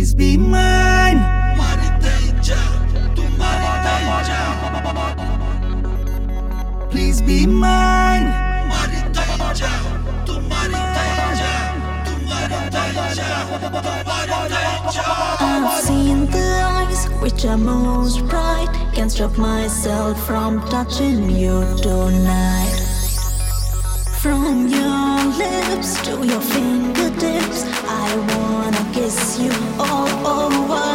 be mine. Please be mine. I've seen the eyes which are most bright. Can't stop myself from touching you tonight. From your lips to your fingertips, I wanna kiss you all over.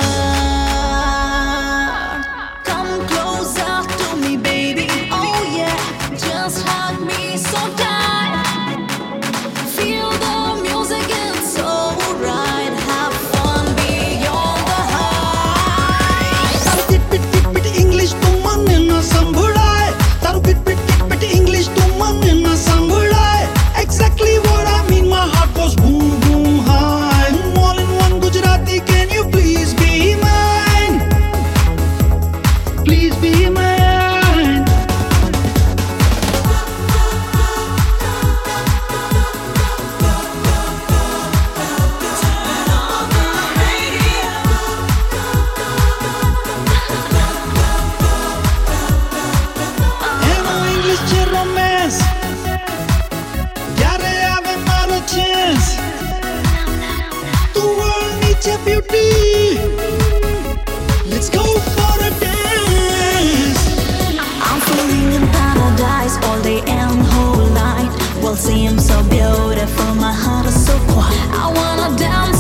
Come closer to me, baby. Oh yeah, just hug me so tight. Feel the music, it's so right. Have fun beyond the heights. Taru bit English tu manne na sambhalaye. Taru bit English tu manne na sambhalaye. Exactly what I mean. My heart goes boom boom high. All in one Gujarati. Can you please be mine? Please be mine. Romance. Yare ave maro chance. The world needs your beauty. Let's go for a dance. I'm feeling in paradise all day and whole night. World seems so beautiful, my heart is so quiet. I wanna dance